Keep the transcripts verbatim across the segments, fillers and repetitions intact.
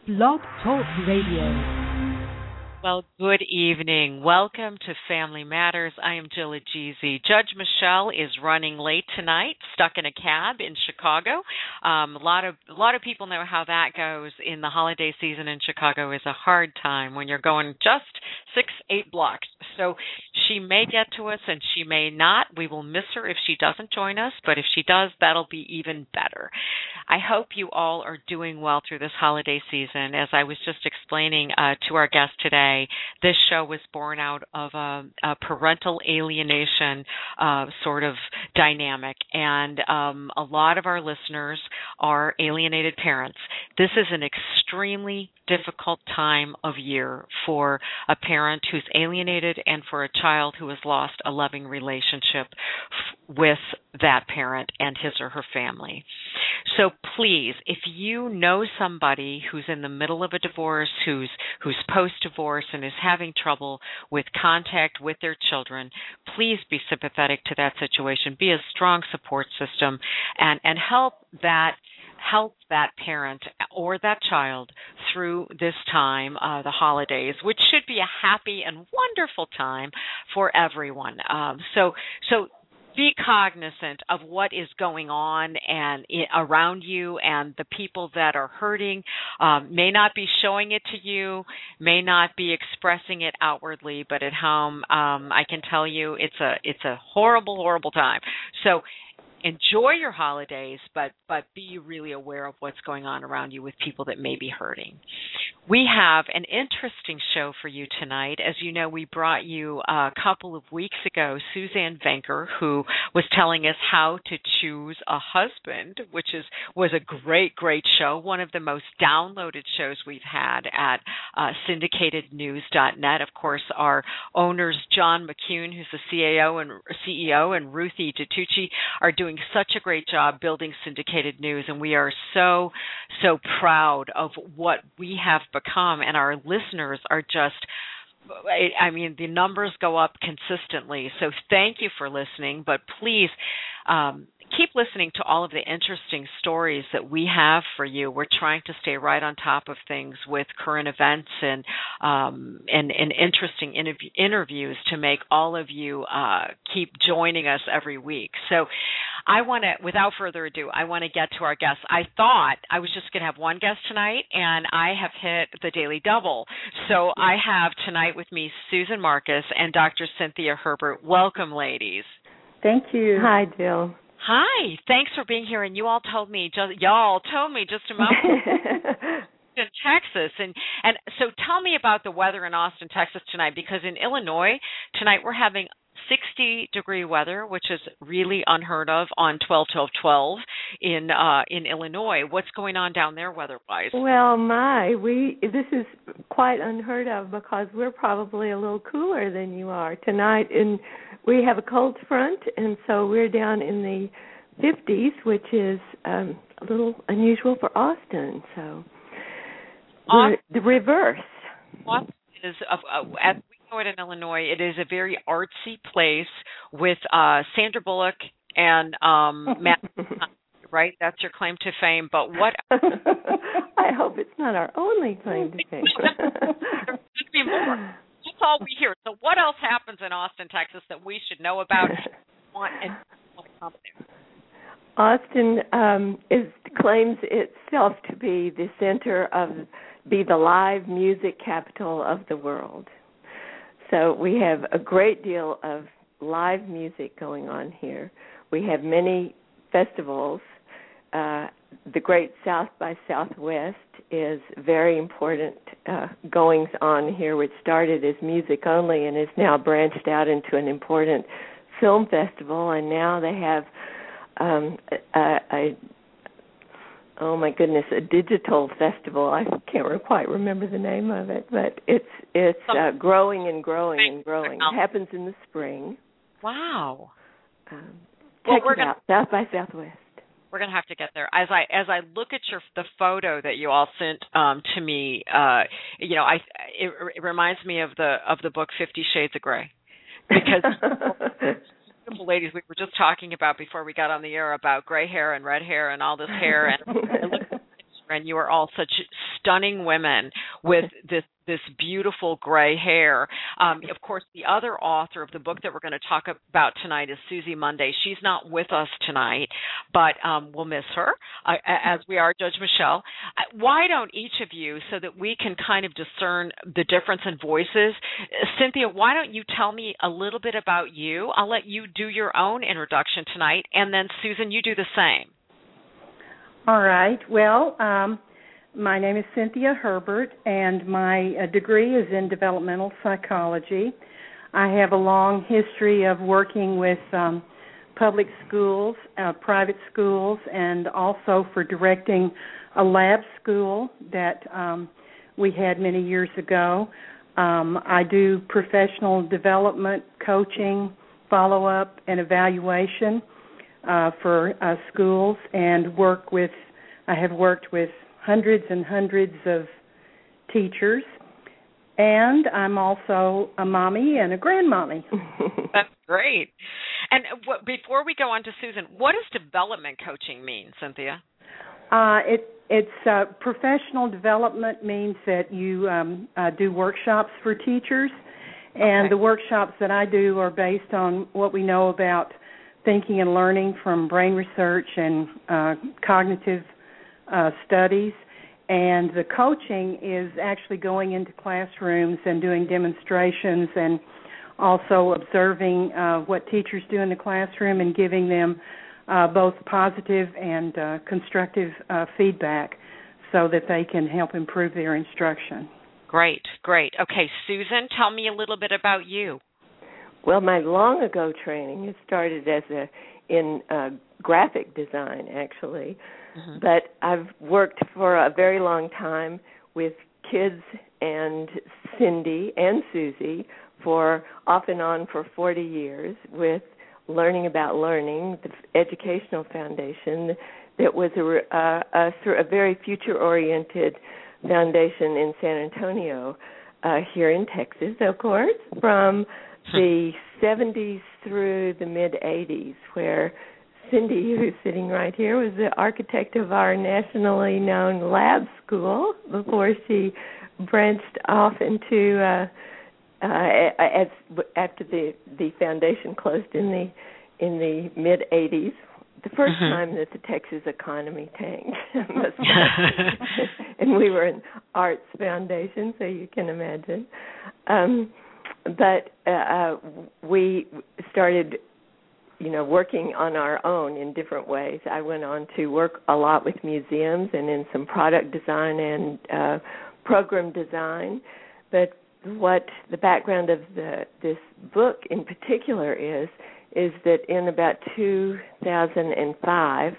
Blog Talk Radio. Well, good evening. Welcome to Family Matters. I am Jill Ageezy. Judge Michelle is running late tonight, stuck in a cab in Chicago. Um, a lot of a lot of people know how that goes in the holiday season in Chicago. Is a hard time when you're going just six, eight blocks. So she may get to us and she may not. We will miss her if she doesn't join us, but if she does, that'll be even better. I hope you all are doing well through this holiday season. As I was just explaining uh, to our guest today, this show was born out of a, a parental alienation uh, sort of dynamic, and um, a lot of our listeners are alienated parents. This is an extremely difficult time of year for a parent who's alienated and for a child who has lost a loving relationship f- with that parent and his or her family. So please, if you know somebody who's in the middle of a divorce, who's who's post-divorce and is having trouble with contact with their children, please be sympathetic to that situation. Be a strong support system and, and help that help that parent or that child through this time, uh, the holidays, which should be a happy and wonderful time for everyone. Um, so, so be cognizant of what is going on and around you, and the people that are hurting um, may not be showing it to you, may not be expressing it outwardly, but at home, um, I can tell you it's a it's a horrible, horrible time. So enjoy your holidays, but but be really aware of what's going on around you with people that may be hurting. We have an interesting show for you tonight. As you know, we brought you a couple of weeks ago Suzanne Venker, who was telling us how to choose a husband, which is was a great, great show, one of the most downloaded shows we've had at uh, syndicated news dot net. Of course, our owners, John McCune, who's the C A O and C E O, and Ruthie DiTucci, are doing such a great job building Syndicated News, and we are so, so proud of what we have become, and our listeners are just, I mean, the numbers go up consistently. So thank you for listening, but please um, keep listening to all of the interesting stories that we have for you. We're trying to stay right on top of things with current events and um, and, and interesting interv- interviews to make all of you uh, keep joining us every week. So I want to, without further ado, I want to get to our guests. I thought I was just going to have one guest tonight, and I have hit the daily double. So I have tonight with me Susan Marcus and Doctor Cynthia Herbert. Welcome, ladies. Thank you. Hi, Jill. Hi. Thanks for being here. And you all told me, just, y'all told me just a moment in Texas. And, and so tell me about the weather in Austin, Texas tonight, because in Illinois tonight we're having sixty degree weather, which is really unheard of on twelve twelve twelve in uh, in Illinois. What's going on down there weather-wise? Well, my, we this is quite unheard of because we're probably a little cooler than you are tonight, and we have a cold front, and so we're down in the fifties, which is um, a little unusual for Austin. So Austin, the reverse. Austin is uh, uh, at it in Illinois. It is a very artsy place with uh, Sandra Bullock and um, Matt. Right, that's your claim to fame. But what? I hope it's not our only claim to fame. There should be more. That's all we hear. So, what else happens in Austin, Texas, that we should know about? Want and want to come there? Austin um, is claims itself to be the center of, be the live music capital of the world. So we have a great deal of live music going on here. We have many festivals. Uh, the Great South by Southwest is very important uh, goings on here, which started as music only and is now branched out into an important film festival. And now they have um, a, a oh my goodness, a digital festival. I can't re- quite remember the name of it, but it's it's uh, growing and growing and growing. It happens in the spring. Wow. Um, well, check we're it gonna, out, South by Southwest. We're gonna have to get there. As I as I look at your the photo that you all sent um, to me, uh, you know, I it, it reminds me of the of the book Fifty Shades of Grey, because beautiful ladies we were just talking about before we got on the air about gray hair and red hair and all this hair, and I looked at the picture and you are all such stunning women with this this beautiful gray hair. Um, of course, the other author of the book that we're going to talk about tonight is Susie Monday. She's not with us tonight, but um, we'll miss her, uh, as we are Judge Michelle. Why don't each of you, so that we can kind of discern the difference in voices, Cynthia, why don't you tell me a little bit about you? I'll let you do your own introduction tonight, and then Susan, you do the same. All right. Well, um, my name is Cynthia Herbert, and my uh, degree is in developmental psychology. I have a long history of working with um, public schools, uh, private schools, and also for directing a lab school that um, we had many years ago. Um, I do professional development, coaching, follow-up, and evaluation uh, for uh, schools, and work with. I have worked with hundreds and hundreds of teachers, and I'm also a mommy and a grandmommy. That's great. And what, before we go on to Susan, what does development coaching mean, Cynthia? Uh, it, it's uh, professional development means that you um, uh, do workshops for teachers, and okay. The workshops that I do are based on what we know about thinking and learning from brain research and uh, cognitive Uh, studies, and the coaching is actually going into classrooms and doing demonstrations and also observing uh, what teachers do in the classroom and giving them uh, both positive and uh, constructive uh, feedback so that they can help improve their instruction. Great, great. Okay, Susan, tell me a little bit about you. Well, my long ago training has started as a in uh, graphic design, actually. Mm-hmm. But I've worked for a very long time with kids and Cindy and Susie for off and on for forty years with Learning About Learning, the educational foundation that was a, a, a, a very future-oriented foundation in San Antonio, uh, here in Texas, of course, from the seventies through the mid-eighties, where Cindy, who's sitting right here, was the architect of our nationally known lab school before she branched off into, uh, uh, as, after the, the foundation closed in the in the mid-eighties, the first mm-hmm. time that the Texas economy tanked. And we were an arts foundation, so you can imagine. Um, but uh, we started you know, working on our own in different ways. I went on to work a lot with museums and in some product design and uh, program design. But what the background of the, this book in particular is, is that in about two thousand five,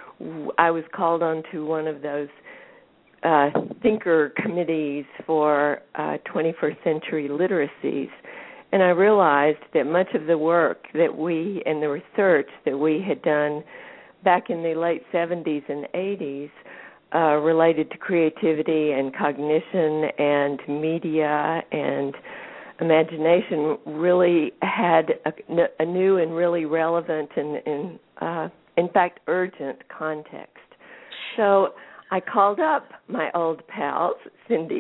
I was called on to one of those uh, thinker committees for uh, twenty-first century literacies. And I realized that much of the work that we and the research that we had done back in the late seventies and eighties uh, related to creativity and cognition and media and imagination really had a, a new and really relevant and, and uh, in fact, urgent context. So I called up my old pals, Cindy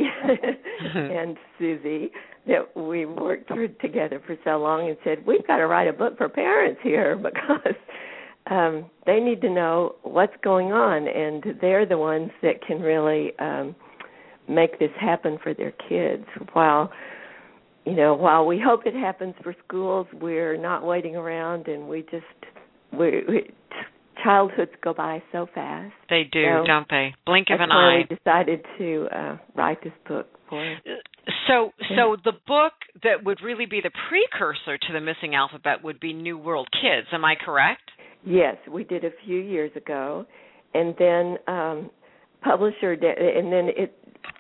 and Susie, that we worked together for so long, and said, we've got to write a book for parents here because um, they need to know what's going on, and they're the ones that can really um, make this happen for their kids. While, you know, while we hope it happens for schools, we're not waiting around, and we just, we, we childhoods go by so fast. They do, so don't they? Blink of an eye. eye. That's why we decided to uh, write this book for. So, so the book that would really be the precursor to The Missing Alphabet would be New World Kids. Am I correct? Yes, we did a few years ago, and then um, publisher, and then it.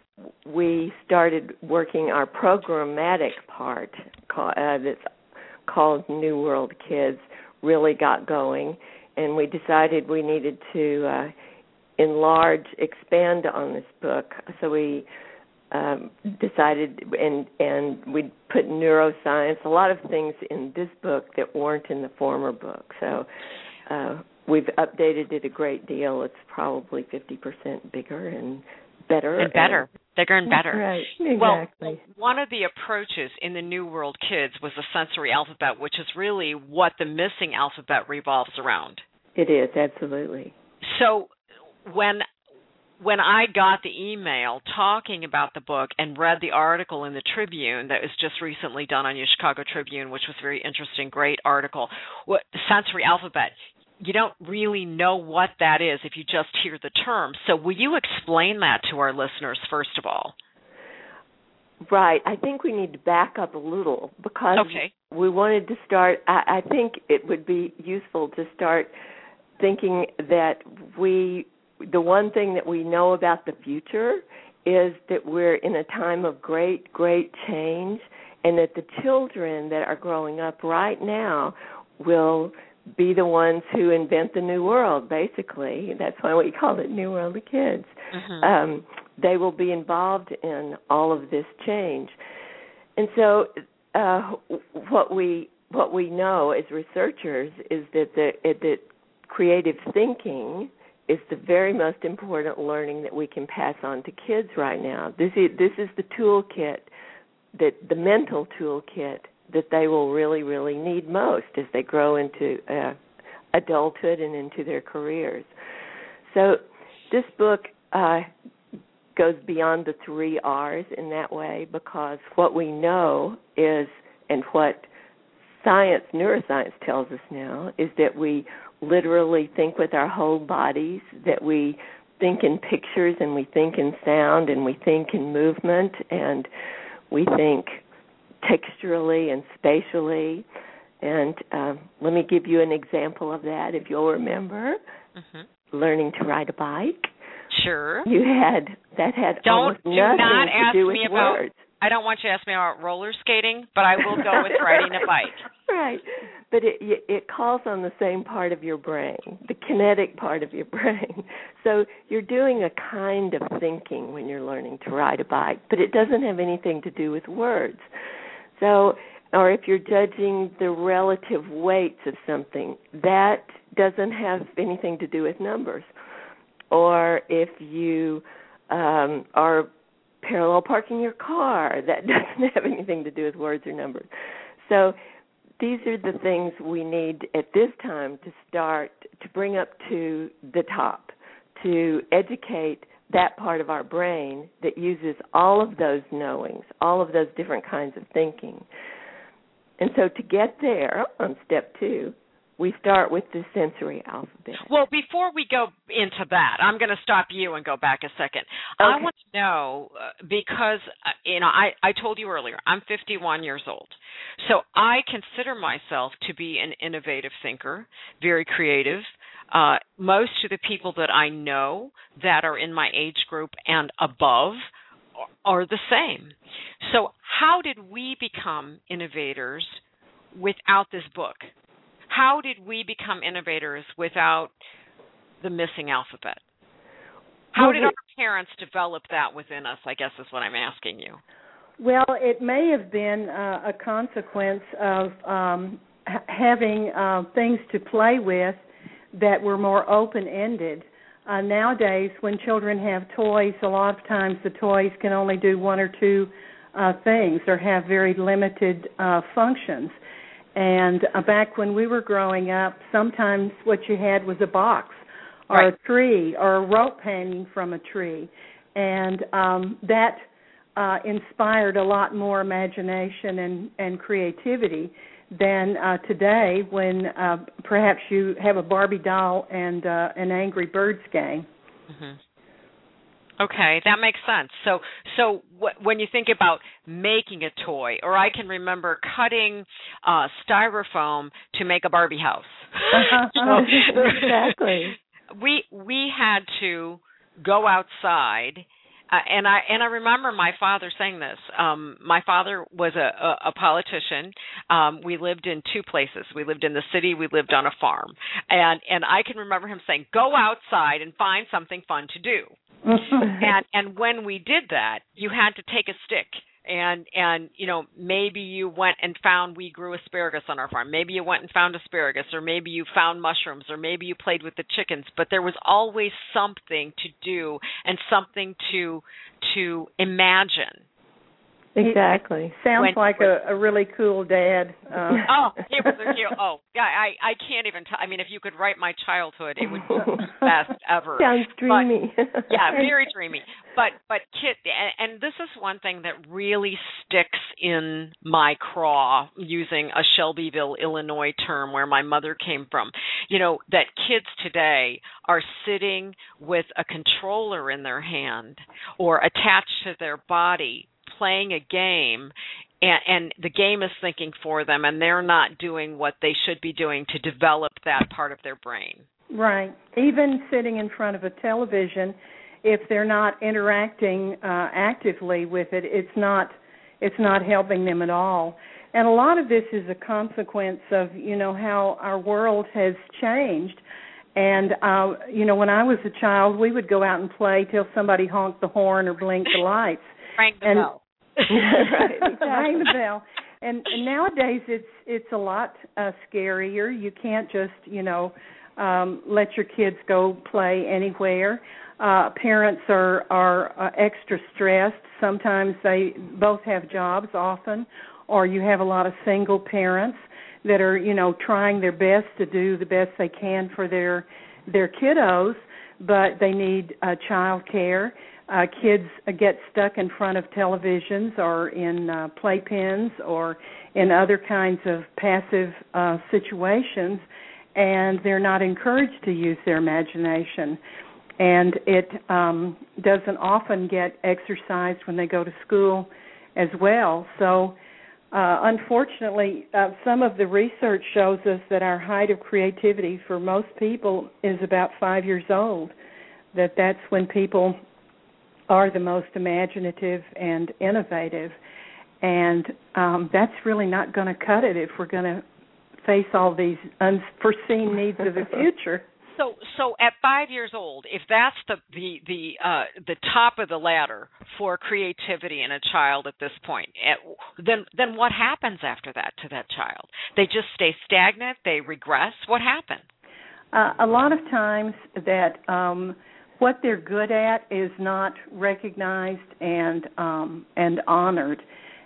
We started working our programmatic part uh, that's called New World Kids. Really got going, and we decided we needed to uh, enlarge, expand on this book. So we. Um, decided, and and we put neuroscience, a lot of things in this book that weren't in the former book. So uh, we've updated it a great deal. It's probably fifty percent bigger and better and better, and, bigger and better. Right, exactly. Well, one of the approaches in the New World Kids was the sensory alphabet, which is really what the missing alphabet revolves around. It is, absolutely. So when when I got the email talking about the book and read the article in the Tribune that was just recently done on your Chicago Tribune, which was very interesting, great article, what, sensory alphabet, you don't really know what that is if you just hear the term. So will you explain that to our listeners, first of all? Right. I think we need to back up a little because okay. we wanted to start, I, I think it would be useful to start thinking that we, the one thing that we know about the future is that we're in a time of great, great change, and that the children that are growing up right now will be the ones who invent the new world, basically. That's why we call it New World of Kids. Mm-hmm. Um, they will be involved in all of this change. And so uh, what we what we know as researchers is that the that creative thinking is the very most important learning that we can pass on to kids right now. This is, this is the toolkit, that the mental toolkit that they will really, really need most as they grow into uh, adulthood and into their careers. So this book uh, goes beyond the three R's in that way, because what we know is, and what science, neuroscience tells us now, is that we literally think with our whole bodies, that we think in pictures and we think in sound and we think in movement and we think texturally and spatially. And um, let me give you an example of that, if you'll remember. Mm-hmm. Learning to ride a bike. Sure. You had, that had don't, almost do nothing not to ask do with me about, words. I don't want you to ask me about roller skating, but I will go with riding a bike. Right. But it it calls on the same part of your brain, the kinetic part of your brain. So you're doing a kind of thinking when you're learning to ride a bike, but it doesn't have anything to do with words. So, or if you're judging the relative weights of something, that doesn't have anything to do with numbers. Or if you um, are parallel parking your car, that doesn't have anything to do with words or numbers. So these are the things we need at this time to start to bring up to the top, to educate that part of our brain that uses all of those knowings, all of those different kinds of thinking. And so to get there on step two, we start with the sensory alphabet. Well, before we go into that, I'm going to stop you and go back a second. Okay. I want to know, uh, because, uh, you know, I, I told you earlier, I'm fifty-one years old. So I consider myself to be an innovative thinker, very creative. Uh, most of the people that I know that are in my age group and above are, are the same. So how did we become innovators without this book? How did we become innovators without the missing alphabet? How did our parents develop that within us, I guess is what I'm asking you. Well, it may have been uh, a consequence of um, ha- having uh, things to play with that were more open-ended. Uh, nowadays, when children have toys, a lot of times the toys can only do one or two uh, things or have very limited uh, functions. And uh, back when we were growing up, sometimes what you had was a box or right. a tree or a rope hanging from a tree. And um, that uh, inspired a lot more imagination and, and creativity than uh, today when uh, perhaps you have a Barbie doll and uh, an Angry Birds game. Mm-hmm. Okay, that makes sense. So, so w- when you think about making a toy, or I can remember cutting uh, styrofoam to make a Barbie house. Uh-huh. you know, exactly. We we had to go outside, uh, and I and I remember my father saying this. Um, my father was a, a, a politician. Um, we lived in two places. We lived in the city. We lived on a farm, and and I can remember him saying, "Go outside and find something fun to do." and and when we did that, you had to take a stick and and you know, maybe you went and found we grew asparagus on our farm. Maybe you went and found asparagus, or maybe you found mushrooms, or maybe you played with the chickens. But there was always something to do and something to to imagine. Exactly. Sounds When, like a, a really cool dad. Uh. Oh, he was a cute. Oh, yeah. I, I can't even tell. I mean, if you could write my childhood, it would be the best ever. Sounds dreamy. But, yeah, very dreamy. But but kid, and, and this is one thing that really sticks in my craw, using a Shelbyville, Illinois term where my mother came from. You know, that kids today are sitting with a controller in their hand or attached to their body, playing a game, and, and the game is thinking for them, and they're not doing what they should be doing to develop that part of their brain. Right. Even sitting in front of a television, if they're not interacting uh, actively with it, it's not it's not helping them at all. And a lot of this is a consequence of, you know, how our world has changed. And, uh, you know, when I was a child, we would go out and play till somebody honked the horn or blinked the lights. Rang the and, bell. right, exactly. Rang the bell. And, and nowadays it's it's a lot uh, scarier. You can't just, you know, um, let your kids go play anywhere. Uh, parents are, are uh, extra stressed. Sometimes they both have jobs often, or you have a lot of single parents that are, you know, trying their best to do the best they can for their their kiddos, but they need uh, child care. Uh, kids uh, get stuck in front of televisions or in uh, playpens or in other kinds of passive uh, situations, and they're not encouraged to use their imagination. And it um, doesn't often get exercised when they go to school as well. So, uh, unfortunately, uh, some of the research shows us that our height of creativity for most people is about five years old, that that's when people are the most imaginative and innovative. And um, that's really not going to cut it if we're going to face all these unforeseen needs of the future. So, so at five years old, if that's the the the uh, the top of the ladder for creativity in a child at this point, at, then then what happens after that to that child? They just stay stagnant. They regress. What happens? Uh, a lot of times that um, what they're good at is not recognized and um, and honored,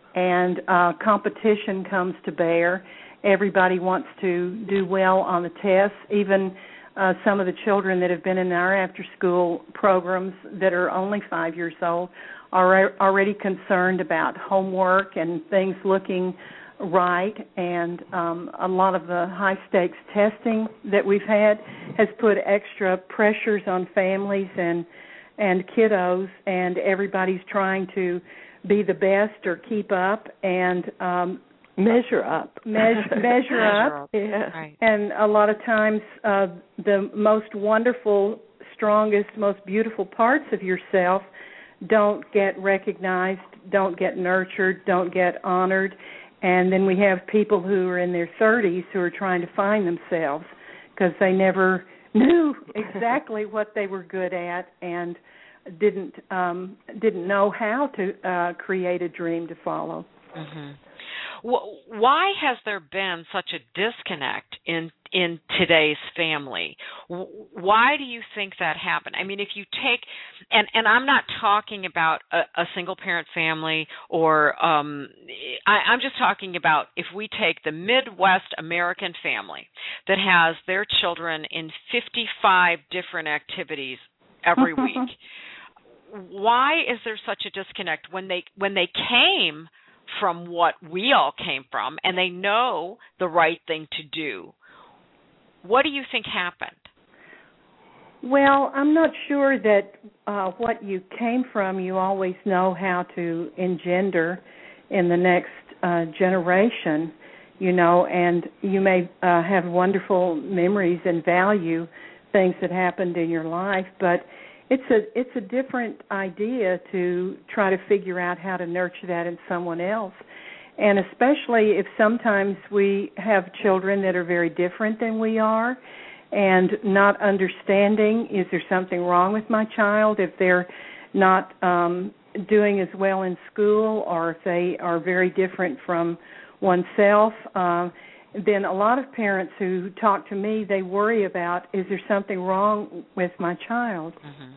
and uh, competition comes to bear. Everybody wants to do well on the tests, even. Uh, some of the children that have been in our after-school programs that are only five years old are already concerned about homework and things looking right, and um, a lot of the high-stakes testing that we've had has put extra pressures on families and and kiddos, and everybody's trying to be the best or keep up, and um, Measure up. Measure, measure, measure up. up. Yeah. Right. And a lot of times uh, the most wonderful, strongest, most beautiful parts of yourself don't get recognized, don't get nurtured, don't get honored. And then we have people who are in their thirties who are trying to find themselves because they never knew exactly what they were good at and didn't um, didn't know how to uh, create a dream to follow. Mm-hmm. Why has there been such a disconnect in in today's family? Why do you think that happened? I mean, if you take, and, and I'm not talking about a, a single-parent family, or um, I, I'm just talking about if we take the Midwest American family that has their children in fifty-five different activities every week. Why is there such a disconnect when they when they came from what we all came from, and they know the right thing to do? What do you think happened? Well, I'm not sure that uh, what you came from you always know how to engender in the next uh, generation, you know, and you may uh, have wonderful memories and value things that happened in your life, but It's a it's a different idea to try to figure out how to nurture that in someone else, and especially if sometimes we have children that are very different than we are, and not understanding, is there something wrong with my child if they're not um, doing as well in school, or if they are very different from oneself. Uh, then a lot of parents who talk to me, they worry about, is there something wrong with my child? Mm-hmm.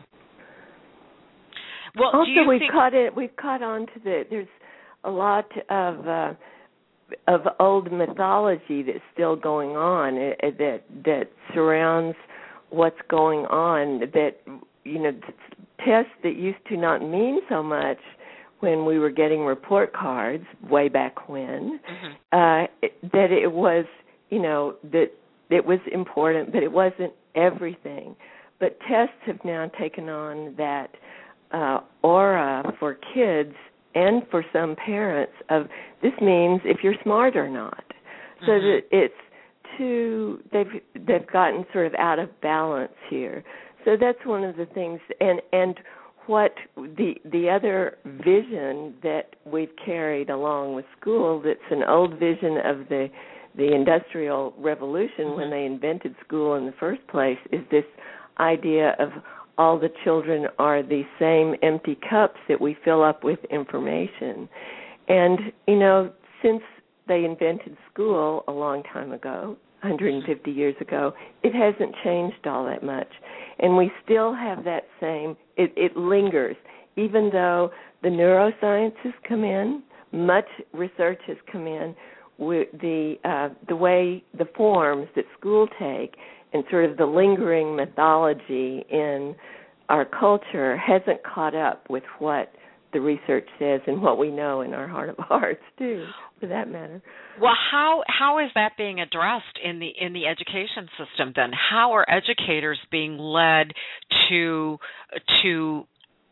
Well, also, do you we've think... caught it. We've caught on to the. There's a lot of uh, of old mythology that's still going on uh, that that surrounds what's going on. That you know, tests that used to not mean so much when we were getting report cards way back when. Mm-hmm. Uh, it, that it was, you know, that it was important, but it wasn't everything. But tests have now taken on that uh, aura for kids and for some parents of this means if you're smart or not. So mm-hmm. that it's too, they've they've gotten sort of out of balance here. So that's one of the things, and and what the the other vision that we've carried along with school, that's an old vision of the the Industrial Revolution mm-hmm. when they invented school in the first place, is this idea of all the children are the same empty cups that we fill up with information. And, you know, since they invented school a long time ago, one hundred fifty years ago, it hasn't changed all that much. And we still have that same, it, it lingers. Even though the neuroscience has come in, much research has come in, with the uh, the way, the forms that school take, and sort of the lingering mythology in our culture hasn't caught up with what the research says and what we know in our heart of hearts, too, for that matter. Well, how how is that being addressed in the in the education system then? How are educators being led to to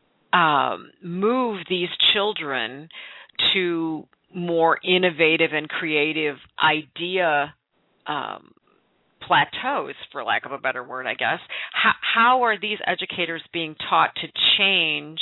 um, move these children to more innovative and creative idea um, plateaus, for lack of a better word, I guess? How, how are these educators being taught to change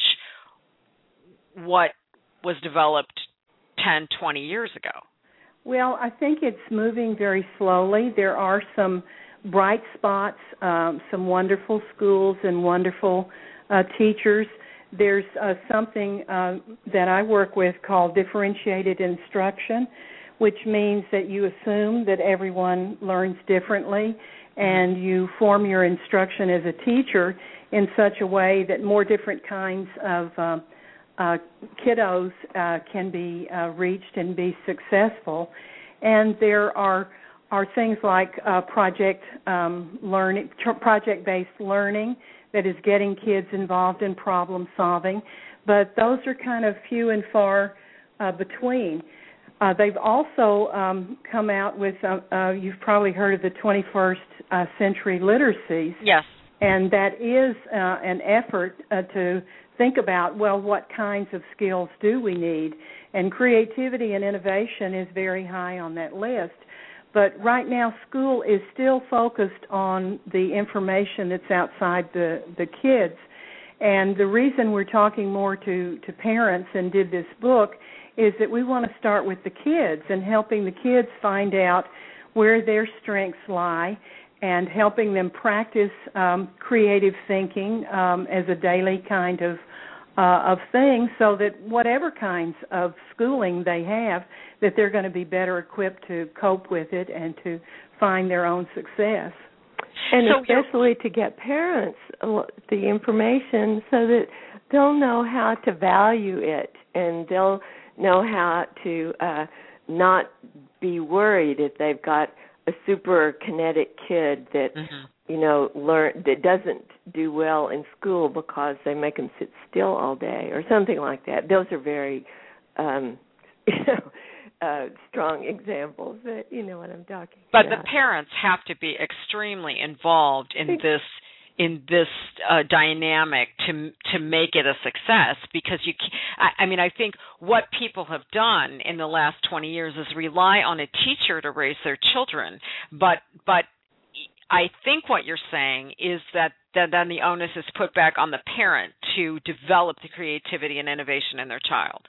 what was developed ten, twenty years ago? Well, I think it's moving very slowly. There are some bright spots, um, some wonderful schools and wonderful uh, teachers. There's uh, something uh, that I work with called differentiated instruction, which means that you assume that everyone learns differently, and you form your instruction as a teacher in such a way that more different kinds of uh, uh, kiddos uh, can be uh, reached and be successful. And there are are things like uh, project um, learning, project-based learning that is getting kids involved in problem solving, but those are kind of few and far uh, between. Uh, they've also um, come out with, uh, uh, you've probably heard of the twenty-first uh, century literacies. Yes. And that is uh, an effort uh, to think about, well, what kinds of skills do we need? And creativity and innovation is very high on that list. But right now, school is still focused on the information that's outside the, the kids. And the reason we're talking more to, to parents and did this book is that we want to start with the kids and helping the kids find out where their strengths lie and helping them practice um, creative thinking um, as a daily kind of Uh, of things, so that whatever kinds of schooling they have, that they're going to be better equipped to cope with it and to find their own success. And so especially to get parents the information so that they'll know how to value it, and they'll know how to uh, not be worried if they've got a super kinetic kid that mm-hmm. you know, learn that doesn't do well in school because they make them sit still all day or something like that. Those are very, um, you know, uh, strong examples. That you know what I'm talking but about. But the parents have to be extremely involved in this in this uh, dynamic to to make it a success. Because you, I, I mean, I think what people have done in the last twenty years is rely on a teacher to raise their children, but but. I think what you're saying is that, that then the onus is put back on the parent to develop the creativity and innovation in their child.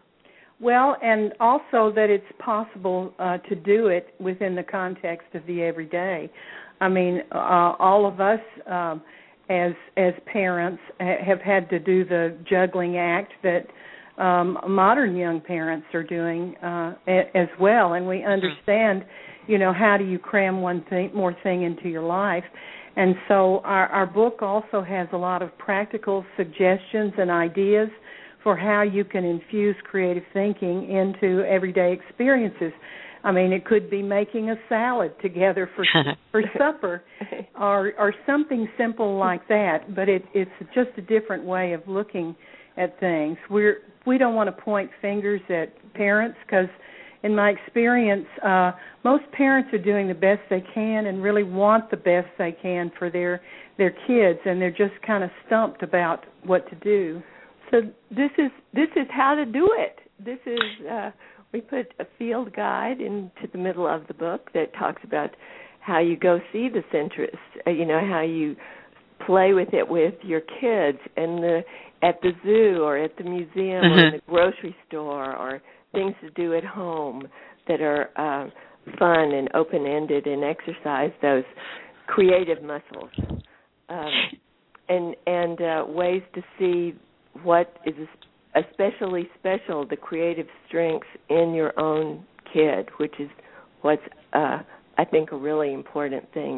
Well, and also that it's possible uh, to do it within the context of the everyday. I mean, uh, all of us um, as as parents ha- have had to do the juggling act that um, modern young parents are doing uh, a- as well, and we understand, you know, how do you cram one thing more thing into your life. And so our, our book also has a lot of practical suggestions and ideas for how you can infuse creative thinking into everyday experiences. I mean, it could be making a salad together for for supper, or or something simple like that. But it, it's just a different way of looking at things. We're we don't want to point fingers at parents because, in my experience, uh, most parents are doing the best they can and really want the best they can for their their kids, and they're just kind of stumped about what to do. So this is this is how to do it. This is uh, we put a field guide into the middle of the book that talks about how you go see the centrist, uh, you know, how you play with it with your kids and the at the zoo or at the museum mm-hmm. or in the grocery store, or things to do at home that are uh, fun and open-ended and exercise those creative muscles, um, and and uh, ways to see what is especially special, the creative strengths in your own kid, which is what's, uh, I think, a really important thing.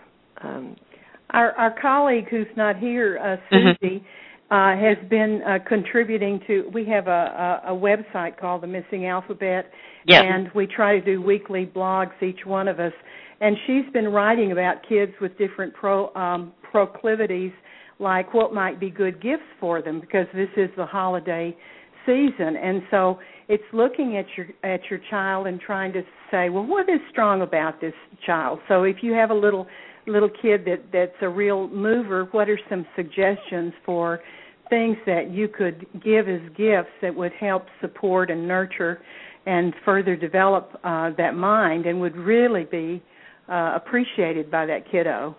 Um, our, our colleague who's not here, uh, Susie, mm-hmm. uh, has been uh, contributing to, we have a, a, a website called The Missing Alphabet, yep. and we try to do weekly blogs, each one of us, and she's been writing about kids with different pro, um, proclivities, like what might be good gifts for them, because this is the holiday season. And so it's looking at your at your child and trying to say, well, what is strong about this child? So if you have a little little kid that, that's a real mover, what are some suggestions for things that you could give as gifts that would help support and nurture and further develop uh, that mind and would really be uh, appreciated by that kiddo?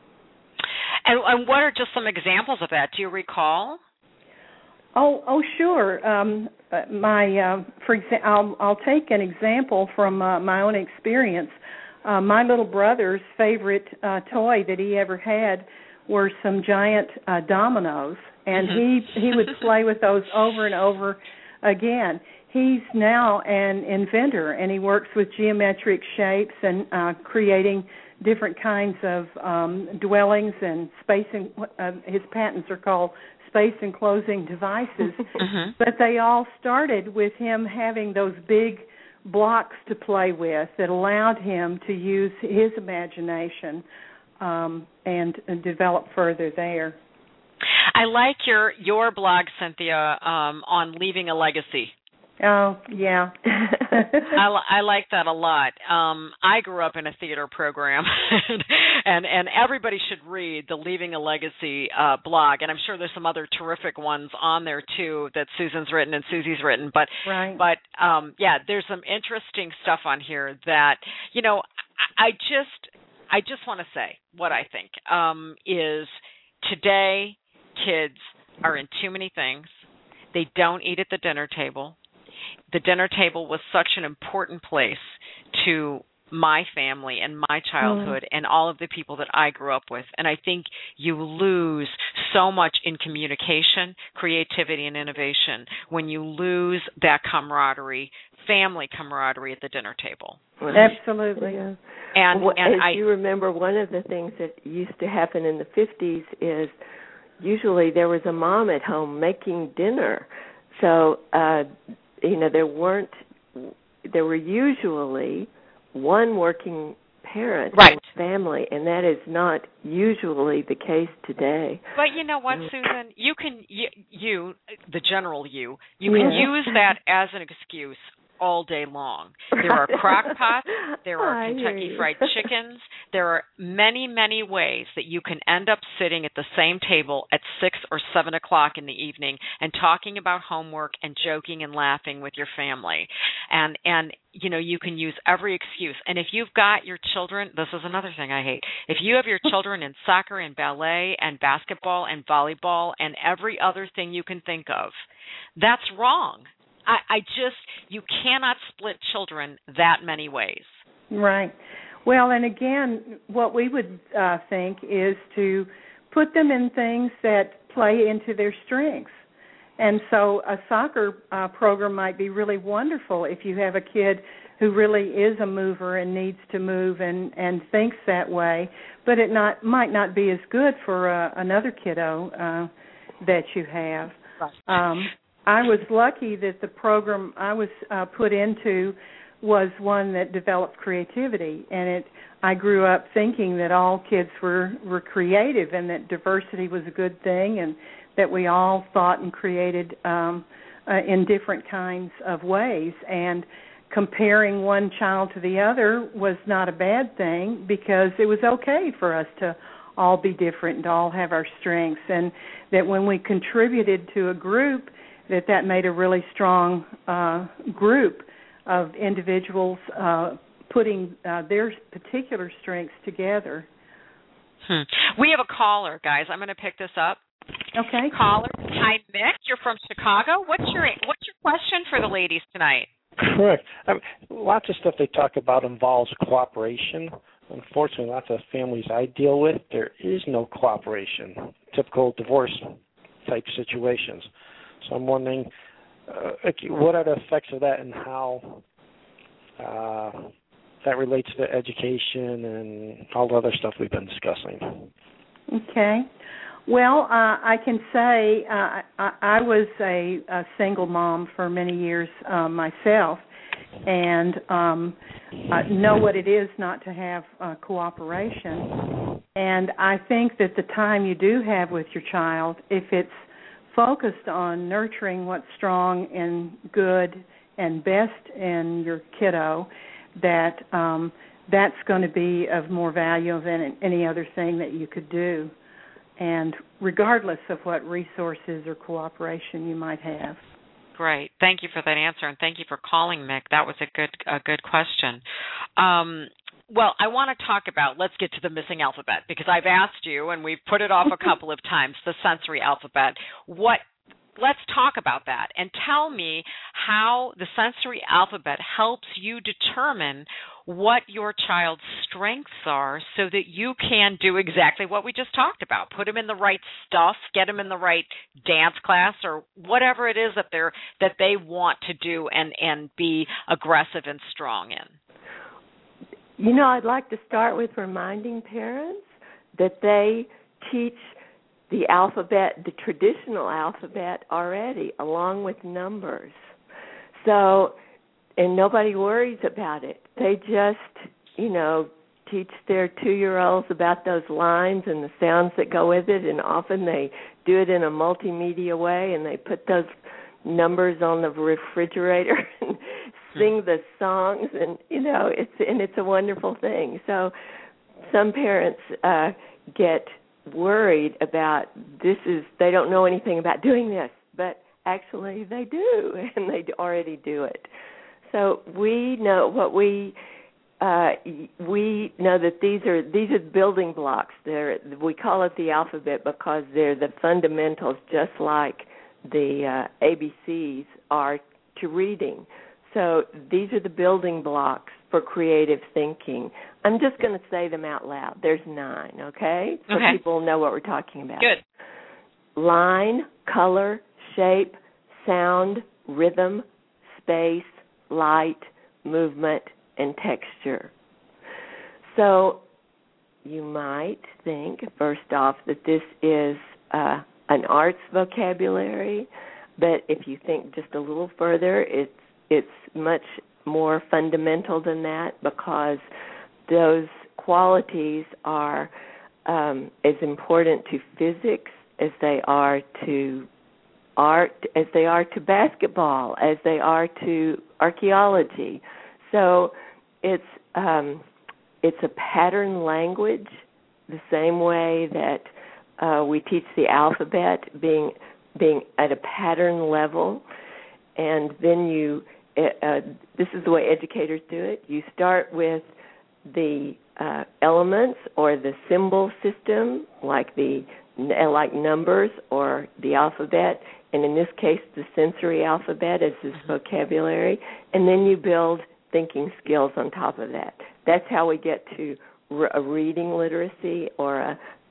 And, and what are just some examples of that? Do you recall? Oh, oh, sure. Um, my, uh, for exa- I'll, I'll take an example from uh, my own experience. Uh, my little brother's favorite uh, toy that he ever had were some giant uh, dominoes, and mm-hmm. he he would play with those over and over again. He's now an inventor, and he works with geometric shapes and uh, creating different kinds of um, dwellings and space. And uh, his patents are called space enclosing devices. Mm-hmm. But they all started with him having those big blocks to play with that allowed him to use his imagination um, and, and develop further there. I like your your blog, Cynthia, um, on leaving a legacy. Oh, yeah. I, I like that a lot. Um, I grew up in a theater program, and and everybody should read the Leaving a Legacy uh, blog, and I'm sure there's some other terrific ones on there, too, that Susan's written and Susie's written. But, right. but um, yeah, there's some interesting stuff on here that, you know, I, I just I just want to say what I think um, is today kids are in too many things. They don't eat at the dinner table. The dinner table was such an important place to my family and my childhood mm. and all of the people that I grew up with. And I think you lose so much in communication, creativity, and innovation when you lose that camaraderie, family camaraderie at the dinner table. Absolutely. Yeah. And, well, and as I, you remember, one of the things that used to happen in the fifties is usually there was a mom at home making dinner. So, uh, you know, there weren't, there were usually one working parent right. in the family, and that is not usually the case today. But you know what, Susan? You can, you, you the general you, you can yeah. use that as an excuse all day long. There are crock pots, there are I Kentucky Fried Chickens, there are many, many ways that you can end up sitting at the same table at six or seven o'clock in the evening and talking about homework and joking and laughing with your family. And, and you know, you can use every excuse. And if you've got your children, this is another thing I hate, if you have your children in soccer and ballet and basketball and volleyball and every other thing you can think of, that's wrong. I, I just, you cannot split children that many ways. Right. Well, and again, what we would uh, think is to put them in things that play into their strengths. And so a soccer uh, program might be really wonderful if you have a kid who really is a mover and needs to move and, and thinks that way, but it not might not be as good for uh, another kiddo uh, that you have. Um, I was lucky that the program I was uh, put into was one that developed creativity, and it. I grew up thinking that all kids were, were creative and that diversity was a good thing and that we all thought and created um, uh, in different kinds of ways. And comparing one child to the other was not a bad thing because it was okay for us to all be different and to all have our strengths, and that when we contributed to a group, that that made a really strong uh, group of individuals uh, putting uh, their particular strengths together. Hmm. We have a caller, guys. I'm going to pick this up. Okay. Caller. Hi, Mick. You're from Chicago. What's your What's your question for the ladies tonight? Correct. Um, lots of stuff they talk about involves cooperation. Unfortunately, lots of families I deal with, there is no cooperation. Typical divorce-type situations. So I'm wondering, uh, what are the effects of that and how uh, that relates to education and all the other stuff we've been discussing. Okay. Well, uh, I can say uh, I, I was a, a single mom for many years uh, myself, and um, uh, know what it is not to have uh, cooperation. And I think that the time you do have with your child, if it's focused on nurturing what's strong and good and best in your kiddo, that um, that's going to be of more value than any other thing that you could do, and regardless of what resources or cooperation you might have. Great. Thank you for that answer, and thank you for calling, Mick. That was a good a good question. Um, well, I want to talk about, let's get to the missing alphabet, because I've asked you, and we've put it off a couple of times, the sensory alphabet. What? Let's talk about that, and tell me how the sensory alphabet helps you determine what your child's strengths are so that you can do exactly what we just talked about. Put them in the right stuff, get them in the right dance class, or whatever it is that they're that they want to do and, and be aggressive and strong in. You know, I'd like to start with reminding parents that they teach the alphabet, the traditional alphabet already, along with numbers. So, and nobody worries about it. They just, you know, teach their two-year-olds about those lines and the sounds that go with it, and often they do it in a multimedia way, and they put those numbers on the refrigerator and sing the songs, and, you know, it's and it's a wonderful thing. So some parents uh, get worried about this is, they don't know anything about doing this, but actually they do, and they already do it. So we know what we uh, we know that these are these are building blocks. They're, we call it the alphabet because they're the fundamentals, just like the uh, A B Cs are to reading. So these are the building blocks for creative thinking. I'm just going to say them out loud. There's nine, okay? So okay. people know what we're talking about. Good. Line, color, shape, sound, rhythm, space, light, movement, and texture. So you might think, first off, that this is uh, an arts vocabulary, but if you think just a little further, it's it's much more fundamental than that, because those qualities are um, as important to physics as they are to art, as they are to basketball, as they are to archaeology. So it's um, it's a pattern language, the same way that uh, we teach the alphabet, being being at a pattern level, and then you. Uh, this is the way educators do it. You start with the uh, elements or the symbol system, like the like numbers or the alphabet, and in this case, the sensory alphabet as this vocabulary, and then you build thinking skills on top of that. That's how we get to re- a reading literacy or a,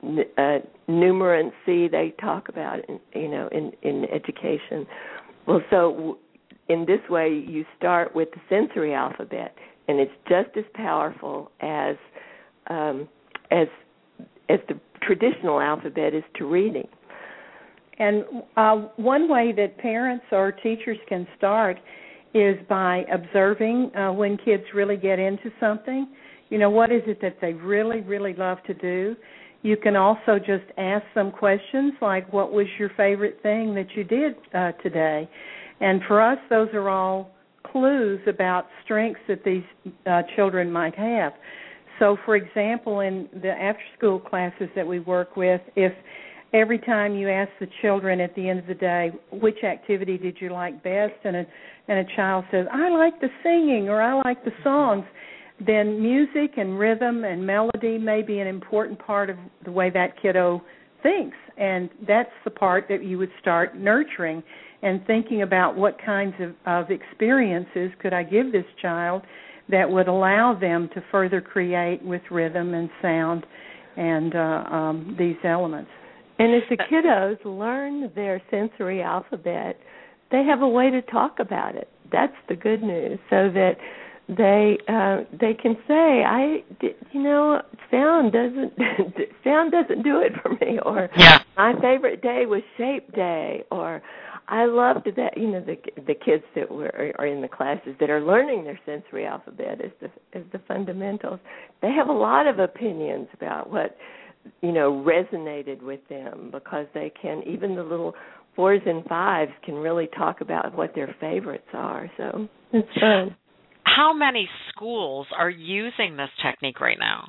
uh, numerancy they talk about, in, you know, in, in education. Well, so in this way, you start with the sensory alphabet, and it's just as powerful as um, as as the traditional alphabet is to reading. And uh, one way that parents or teachers can start is by observing uh, when kids really get into something. You know, what is it that they really, really love to do? You can also just ask them questions like, what was your favorite thing that you did uh, today? And for us, those are all clues about strengths that these uh, children might have. So, for example, in the after-school classes that we work with, if every time you ask the children at the end of the day, which activity did you like best, and a, and a child says, I like the singing or I like the songs, then music and rhythm and melody may be an important part of the way that kiddo thinks. And that's the part that you would start nurturing and thinking about what kinds of, of experiences could I give this child that would allow them to further create with rhythm and sound and uh, um, these elements. And as the kiddos learn their sensory alphabet, they have a way to talk about it. That's the good news, so that they uh, they can say, I, you know, sound doesn't sound doesn't do it for me, or yeah. my favorite day was shape day, or I loved that. You know, the the kids that were are in the classes that are learning their sensory alphabet as the as the fundamentals. They have a lot of opinions about what, you know, resonated with them, because they can, even the little fours and fives can really talk about what their favorites are. So it's fun. How many schools are using this technique right now?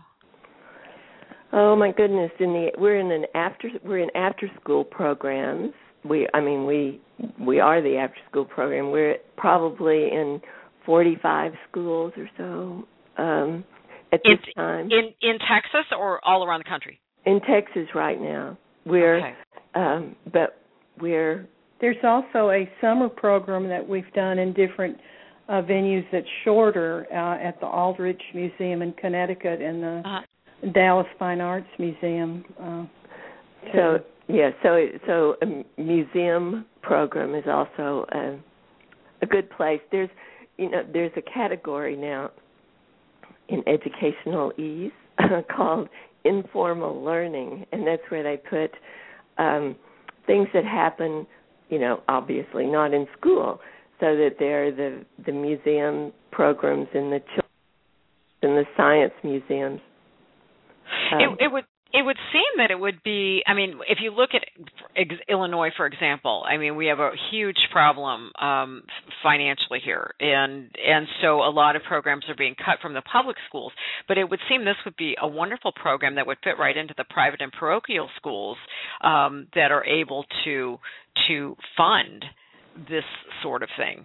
Oh my goodness! In the we're in an after we're in after school programs. We I mean we we are the after school program. We're probably in forty-five schools or so um, at this in, time. In in Texas or all around the country? In Texas right now. We're okay. um, but we're there's also a summer program that we've done in different Uh, venues that's shorter uh, at the Aldrich Museum in Connecticut and the uh-huh. Dallas Fine Arts Museum. Uh, so yeah, so so a museum program is also a, a good place. There's you know there's a category now in educational ease called informal learning, and that's where they put um, things that happen, you know, obviously not in school. So that there are the, the museum programs and the and the science museums. Um, it, it would it would seem that it would be. I mean, if you look at Illinois, for example, I mean, we have a huge problem um, financially here, and and so a lot of programs are being cut from the public schools. But it would seem this would be a wonderful program that would fit right into the private and parochial schools um, that are able to to fund this sort of thing.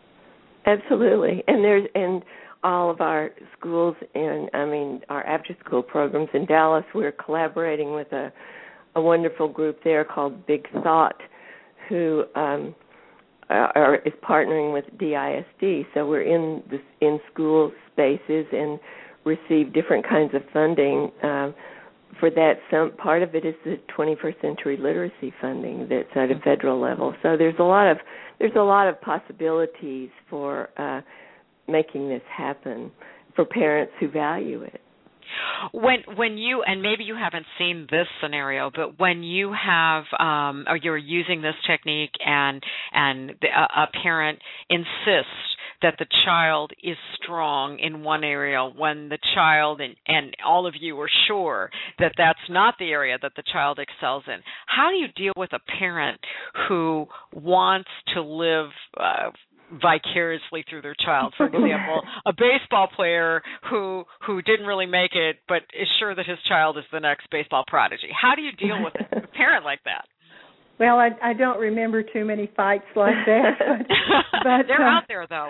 Absolutely. And there's and all of our schools and I mean our after school programs in Dallas, we're collaborating with a, a wonderful group there called Big Thought, who um, are, is partnering with D I S D. So we're in this in school spaces and receive different kinds of funding. Uh, For that, some part of it is the twenty-first century literacy funding that's at a federal level. So there's a lot of there's a lot of possibilities for uh, making this happen for parents who value it. When when you and maybe you haven't seen this scenario, but when you have um, or you're using this technique and and the, a, a parent insists that the child is strong in one area, when the child and, and all of you are sure that that's not the area that the child excels in, how do you deal with a parent who wants to live uh, vicariously through their child? For example, a baseball player who who didn't really make it but is sure that his child is the next baseball prodigy. How do you deal with a parent like that? Well, I, I don't remember too many fights like that. But, but they're uh, out there, though.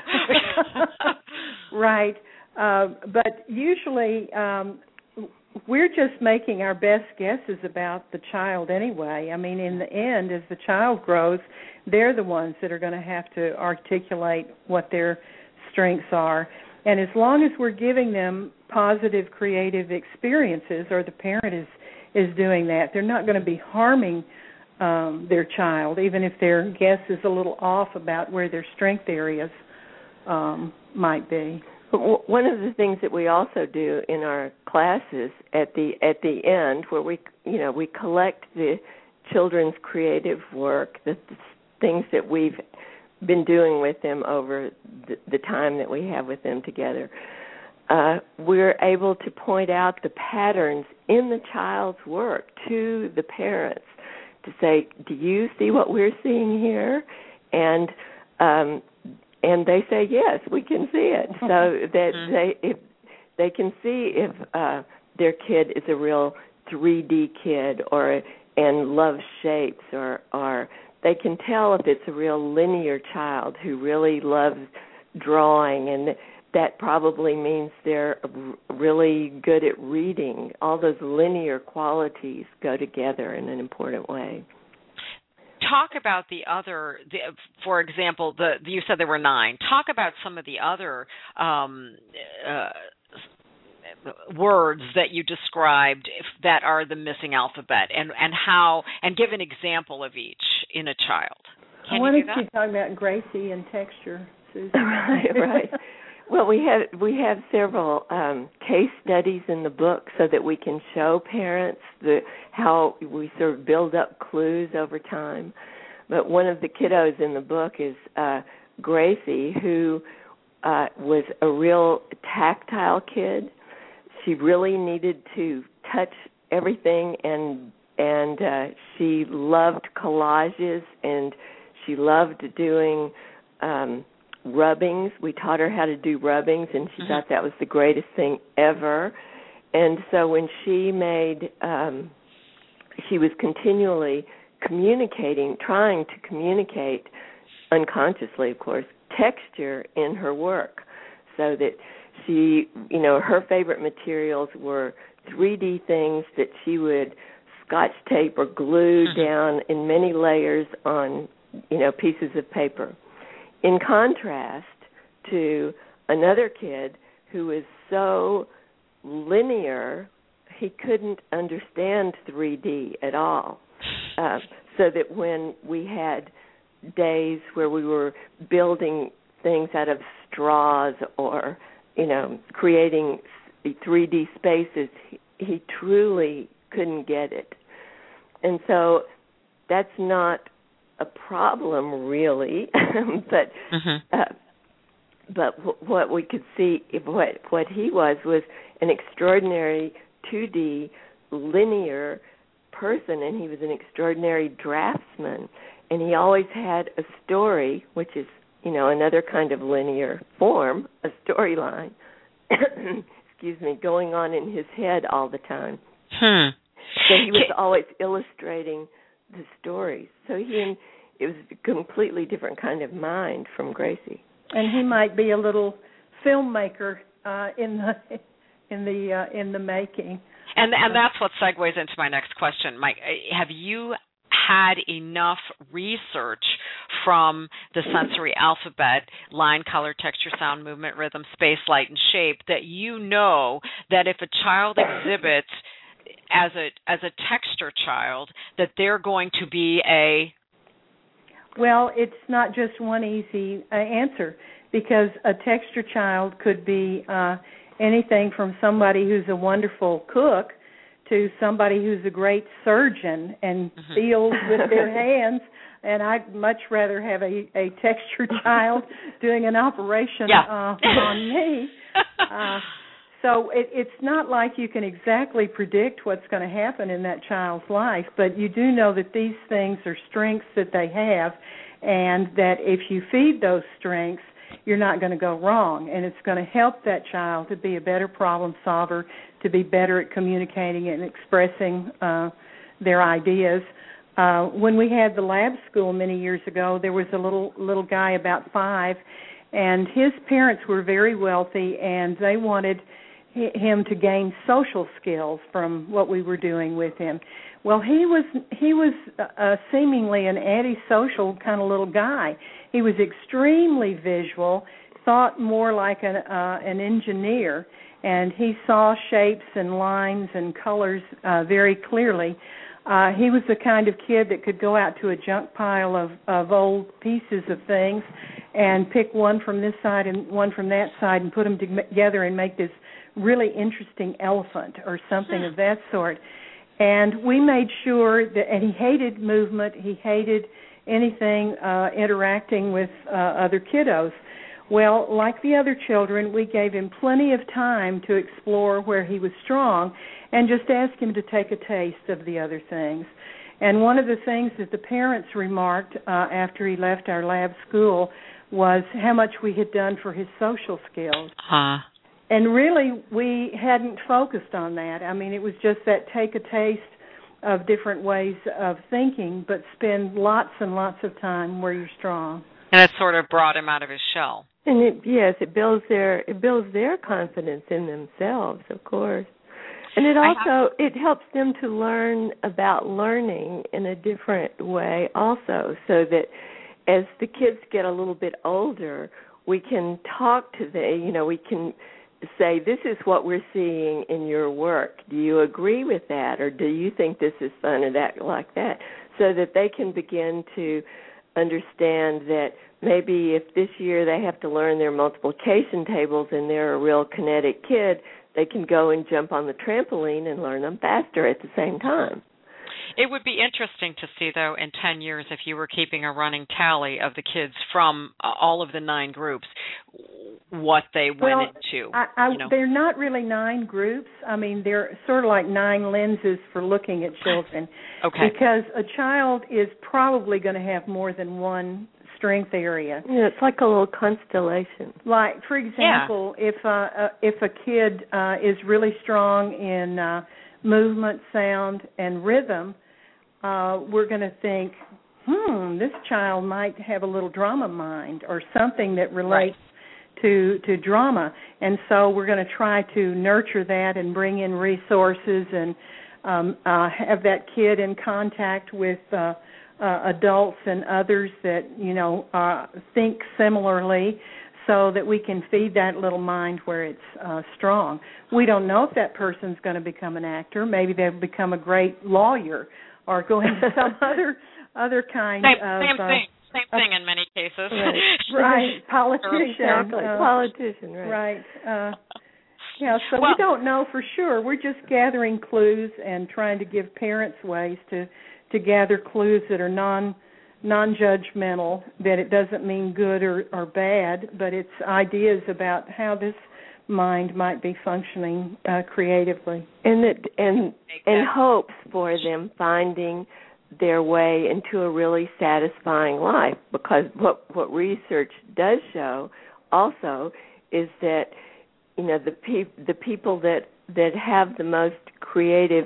Right. Uh, but usually um, we're just making our best guesses about the child anyway. I mean, in the end, as the child grows, they're the ones that are going to have to articulate what their strengths are. And as long as we're giving them positive, creative experiences, or the parent is is doing that. They're not going to be harming um, their child, even if their guess is a little off about where their strength areas um, might be. One of the things that we also do in our classes at the at the end, where we you know we collect the children's creative work, the, the things that we've been doing with them over the, the time that we have with them together, uh, we're able to point out the patterns in the child's work to the parents to say, do you see what we're seeing here? And um, and they say, yes, we can see it. So that mm-hmm. they if they can see if uh, their kid is a real three D kid or and loves shapes, or or they can tell if it's a real linear child who really loves drawing, and that probably means they're really good at reading. All those linear qualities go together in an important way. Talk about the other, the, for example, the you said there were nine. Talk about some of the other um, uh, words that you described if, that are the missing alphabet, and, and how, and give an example of each in a child. Can I wanted you do that? to talk about Gracie and texture, Susan. right, right. Well, we have we have several um, case studies in the book so that we can show parents the how we sort of build up clues over time. But one of the kiddos in the book is uh, Gracie, who uh, was a real tactile kid. She really needed to touch everything, and and uh, she loved collages, and she loved doing um, rubbings. We taught her how to do rubbings, and she mm-hmm. thought that was the greatest thing ever. And so when she made, um, she was continually communicating, trying to communicate, unconsciously, of course, texture in her work, so that she, you know, her favorite materials were three D things that she would Scotch tape or glue mm-hmm. down in many layers on, you know, pieces of paper. In contrast to another kid who was so linear, he couldn't understand three D at all. Uh, so that when we had days where we were building things out of straws or, you know, creating three D spaces, he, he truly couldn't get it. And so that's not a problem, really, but mm-hmm. uh, but w- what we could see, what what he was was an extraordinary two D linear person, and he was an extraordinary draftsman, and he always had a story, which is, you know, another kind of linear form, a storyline, excuse me, going on in his head all the time. Hmm. So he was always illustrating the stories. So he, it was a completely different kind of mind from Gracie. And he might be a little filmmaker uh, in the in the uh, in the making. And and that's what segues into my next question, Mike. Have you had enough research from the sensory alphabet, line, color, texture, sound, movement, rhythm, space, light, and shape, that you know that if a child exhibits as a as a texture child, that they're going to be a... Well, it's not just one easy uh, answer, because a texture child could be uh, anything from somebody who's a wonderful cook to somebody who's a great surgeon and mm-hmm. feels with their hands. And I'd much rather have a, a texture child doing an operation yeah. uh, on me. Uh, so it, it's not like you can exactly predict what's going to happen in that child's life, but you do know that these things are strengths that they have, and that if you feed those strengths, you're not going to go wrong, and it's going to help that child to be a better problem solver, to be better at communicating and expressing uh, their ideas. Uh, when we had the lab school many years ago, there was a little little guy about five, and his parents were very wealthy, and they wanted him to gain social skills from what we were doing with him. Well, he was he was uh, seemingly an antisocial kind of little guy. He was extremely visual, thought more like an uh, an engineer, and he saw shapes and lines and colors uh, very clearly. Uh, he was the kind of kid that could go out to a junk pile of, of old pieces of things and pick one from this side and one from that side and put them together and make this really interesting elephant or something of that sort. And we made sure that, and he hated movement, he hated anything uh, interacting with uh, other kiddos. Well, like the other children, we gave him plenty of time to explore where he was strong and just asked him to take a taste of the other things. And one of the things that the parents remarked uh, after he left our lab school was how much we had done for his social skills. Huh. And really, we hadn't focused on that. I mean, it was just that take a taste of different ways of thinking, but spend lots and lots of time where you're strong. And it sort of brought him out of his shell. And it, yes, it builds their it builds their confidence in themselves, of course. And it also it helps them to learn about learning in a different way also, so that as the kids get a little bit older, we can talk to them, you know, we can say, this is what we're seeing in your work. Do you agree with that, or do you think this is fun or that like that? So that they can begin to understand that maybe if this year they have to learn their multiplication tables and they're a real kinetic kid, they can go and jump on the trampoline and learn them faster at the same time. It would be interesting to see, though, in ten years, if you were keeping a running tally of the kids from uh, all of the nine groups, what they well, went into. I, I, you know. They're not really nine groups. I mean, they're sort of like nine lenses for looking at children. Okay. Because a child is probably going to have more than one strength area. Yeah, it's like a little constellation. Like, for example, yeah. if uh, uh, if a kid uh, is really strong in uh, movement, sound, and rhythm, uh, we're going to think, hmm, this child might have a little drama mind or something that relates right. to to drama. And so we're going to try to nurture that and bring in resources and um, uh, have that kid in contact with uh, uh, adults and others that, you know, uh, think similarly, so that we can feed that little mind where it's uh, strong. We don't know if that person's going to become an actor. Maybe they'll become a great lawyer or go into some other other kind same, of... Same uh, thing. Same thing in many cases. Right, right. Politician. Exactly. Uh, Politician, right. Right. Uh, yeah, so well, we don't know for sure. We're just gathering clues and trying to give parents ways to, to gather clues that are non non-judgmental, that it doesn't mean good or, or bad, but it's ideas about how this mind might be functioning uh, creatively. And that, and and hopes for them finding their way into a really satisfying life, because what what research does show also is that, you know, the pe- the people that that have the most creative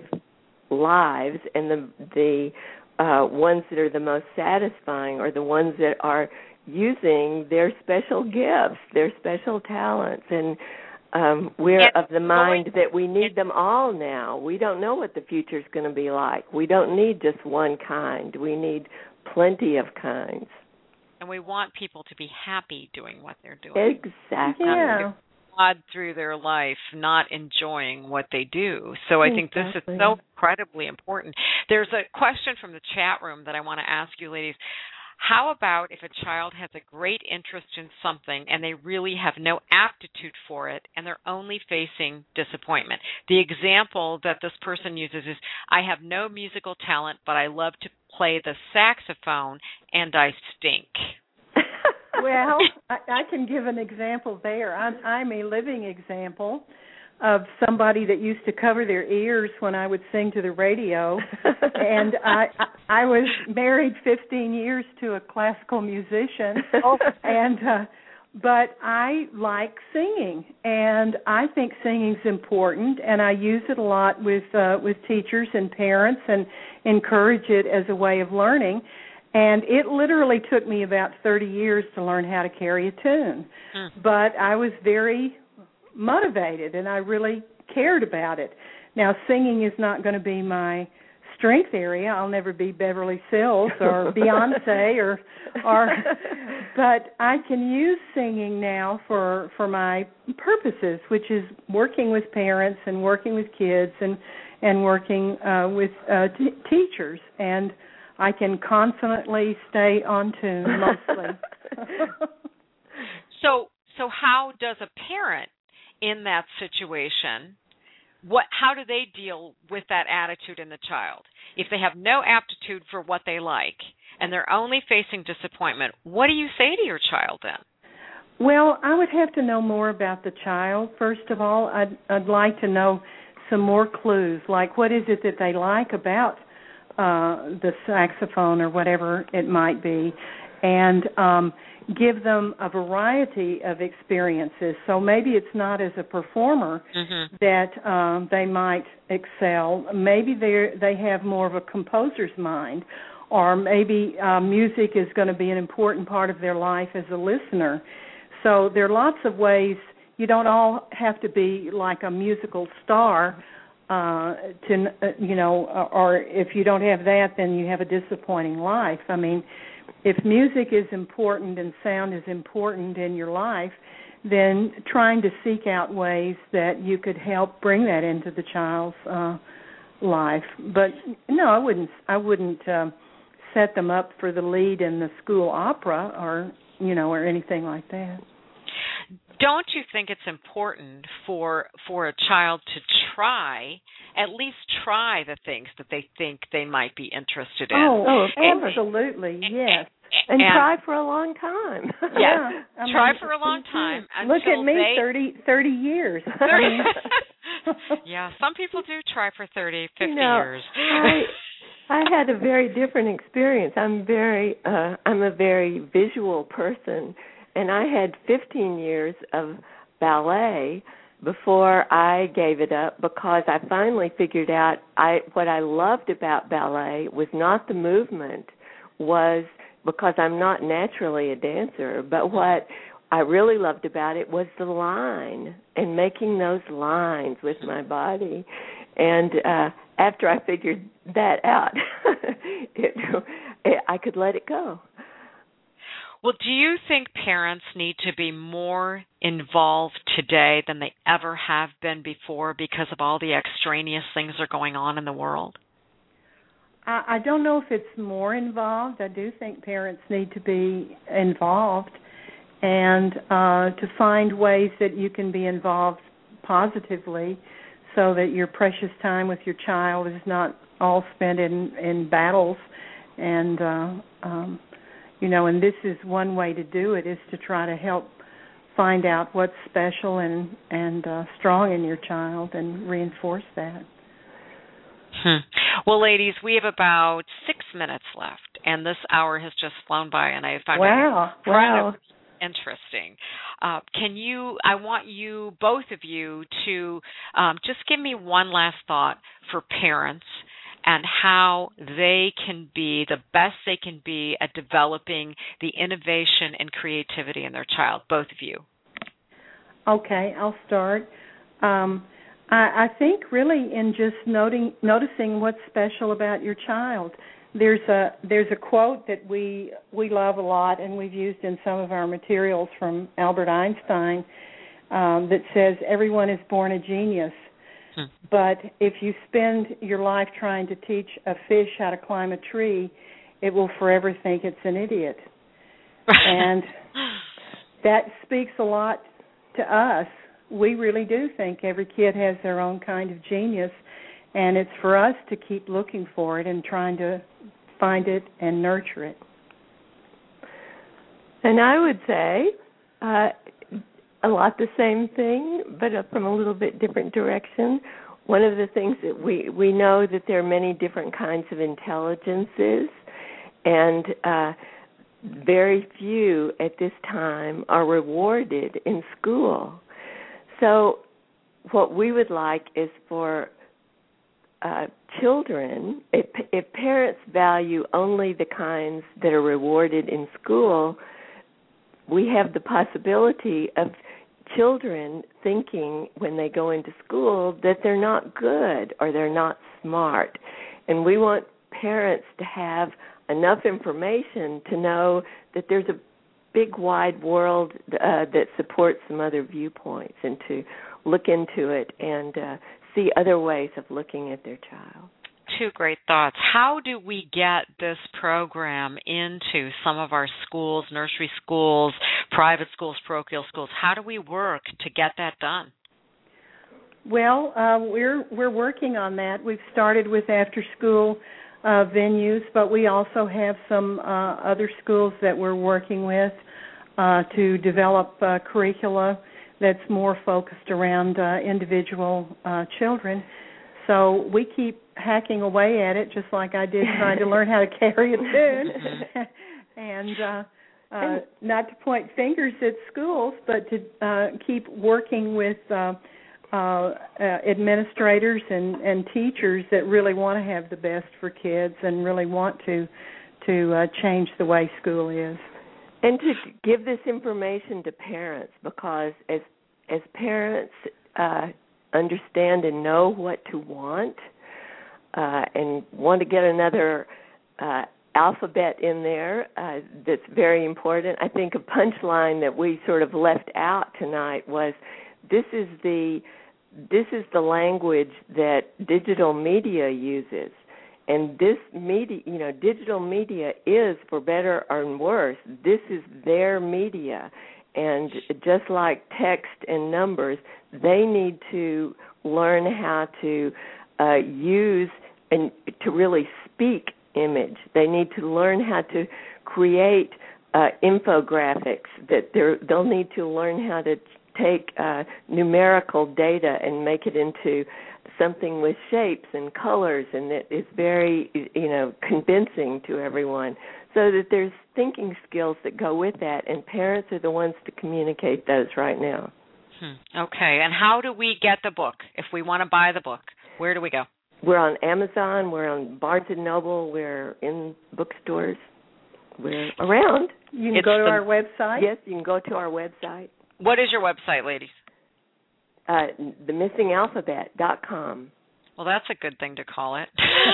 lives and the the Uh, ones that are the most satisfying are the ones that are using their special gifts, their special talents. And um, we're yes. of the mind that we need them all now. We don't know what the future is going to be like. We don't need just one kind. We need plenty of kinds. And we want people to be happy doing what they're doing. Exactly. Yeah. Odd through their life, not enjoying what they do. So I think exactly. this is so incredibly important. There's a question from the chat room that I want to ask you, ladies. How about if a child has a great interest in something and they really have no aptitude for it and they're only facing disappointment? The example that this person uses is, I have no musical talent, but I love to play the saxophone and I stink. Well, I, I can give an example there. I'm, I'm a living example of somebody that used to cover their ears when I would sing to the radio. And I, I I was married fifteen years to a classical musician. Oh. And uh, but I like singing, and I think singing's important, and I use it a lot with uh, with teachers and parents and encourage it as a way of learning. And it literally took me about thirty years to learn how to carry a tune. Mm. But I was very motivated, and I really cared about it. Now, singing is not going to be my strength area. I'll never be Beverly Sills or Beyonce or or but I can use singing now for for my purposes, which is working with parents and working with kids and and working uh, with uh, t- teachers, and I can constantly stay on tune mostly. so so how does a parent in that situation, what how do they deal with that attitude in the child? If they have no aptitude for what they like and they're only facing disappointment, what do you say to your child then? Well, I would have to know more about the child. First of all, I'd, I'd like to know some more clues, like what is it that they like about uh, the saxophone or whatever it might be, and um, give them a variety of experiences. So maybe it's not as a performer mm-hmm. that um, they might excel. Maybe they they have more of a composer's mind, or maybe uh, music is going to be an important part of their life as a listener. So there are lots of ways. You don't all have to be like a musical star uh, to, uh, you know, or if you don't have that, then you have a disappointing life. I mean, if music is important and sound is important in your life, then trying to seek out ways that you could help bring that into the child's uh, life. But no, I wouldn't. I wouldn't uh, set them up for the lead in the school opera, or you know, or anything like that. Don't you think it's important for for a child to try, at least try the things that they think they might be interested in? Oh, oh absolutely, and, yes. And, and, and try for a long time. Yeah, I try mean, for a long time. Look at me, they, thirty, thirty years. Yeah, some people do try for thirty, fifty you know, years. I, I had a very different experience. I'm very, uh, I'm a very visual person. And I had fifteen years of ballet before I gave it up, because I finally figured out I what I loved about ballet was not the movement, was because I'm not naturally a dancer, but what I really loved about it was the line and making those lines with my body. And uh, after I figured that out, it, it, I could let it go. Well, do you think parents need to be more involved today than they ever have been before because of all the extraneous things that are going on in the world? I, I don't know if it's more involved. I do think parents need to be involved and uh, to find ways that you can be involved positively so that your precious time with your child is not all spent in, in battles and uh, um You know, and this is one way to do it, is to try to help find out what's special and and uh, strong in your child and reinforce that. Hmm. Well, ladies, we have about six minutes left, and this hour has just flown by, and I find wow, it wow. interesting. Uh, can you, I want you, both of you, to um, just give me one last thought for parents and how they can be the best they can be at developing the innovation and creativity in their child, both of you. Okay, I'll start. Um, I, I think really in just noting, noticing what's special about your child. There's a there's a quote that we we love a lot, and we've used in some of our materials from Albert Einstein um, that says, "Everyone is born a genius." But if you spend your life trying to teach a fish how to climb a tree, it will forever think it's an idiot. And that speaks a lot to us. We really do think every kid has their own kind of genius, and it's for us to keep looking for it and trying to find it and nurture it. And I would say uh, a lot the same thing, but from a little bit different direction. One of the things that we, we know that there are many different kinds of intelligences, and uh, very few at this time are rewarded in school. So what we would like is for uh, children, if, if parents value only the kinds that are rewarded in school, we have the possibility of children thinking when they go into school that they're not good or they're not smart. And we want parents to have enough information to know that there's a big wide world uh, that supports some other viewpoints, and to look into it and uh, see other ways of looking at their child. Two great thoughts. How do we get this program into some of our schools, nursery schools, private schools, parochial schools? How do we work to get that done? Well, uh, we're we're working on that. We've started with after-school uh, venues, but we also have some uh, other schools that we're working with uh, to develop uh, curricula that's more focused around uh, individual uh, children. So we keep hacking away at it, just like I did trying to learn how to carry a tune. and uh, uh, not to point fingers at schools, but to uh, keep working with uh, uh, uh, administrators and, and teachers that really want to have the best for kids and really want to to uh, change the way school is. And to give this information to parents, because as as parents uh, understand and know what to want uh, and want to get another uh, alphabet in there, uh, that's very important. I think a punchline that we sort of left out tonight was this is the this is the language that digital media uses. And this media, you know, digital media is, for better or worse, this is their media. And just like text and numbers, they need to learn how to uh, use and to really speak image. They need to learn how to create uh, infographics. That they're, they'll need to learn how to take uh, numerical data and make it into something with shapes and colors, and that is very, you know, convincing to everyone, so that there's thinking skills that go with that, and parents are the ones to communicate those right now. Hmm. Okay, and how do we get the book? If we want to buy the book, where do we go? We're on Amazon, we're on Barnes and Noble, we're in bookstores, we're around. You can It's go to the, our website. Yes, you can go to our website. What is your website, ladies? Uh, the missing alphabet dot com. Well, that's a good thing to call it.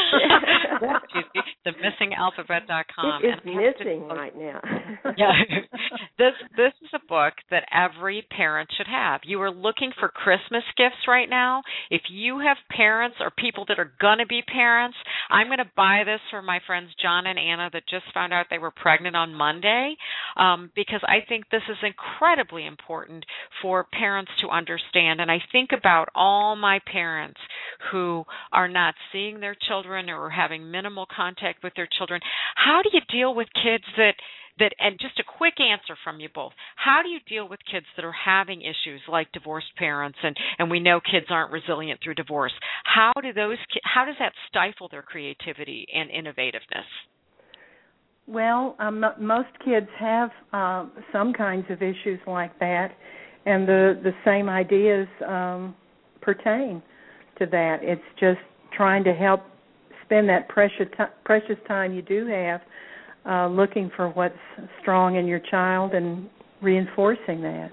the missing alphabet dot com. It is missing to, right now. yeah. This this is a book that every parent should have. You are looking for Christmas gifts right now. If you have parents or people that are going to be parents, I'm going to buy this for my friends John and Anna that just found out they were pregnant on Monday, um, because I think this is incredibly important for parents to understand. And I think about all my parents who are not seeing their children or having minimal contact with their children. How do you deal with kids that, that, and just a quick answer from you both, how do you deal with kids that are having issues like divorced parents, and, and we know kids aren't resilient through divorce? How do those, how does that stifle their creativity and innovativeness? Well, um, most kids have uh, some kinds of issues like that, and the, the same ideas um, pertain to that. It's just trying to help spend that precious t- precious time you do have uh, looking for what's strong in your child and reinforcing that.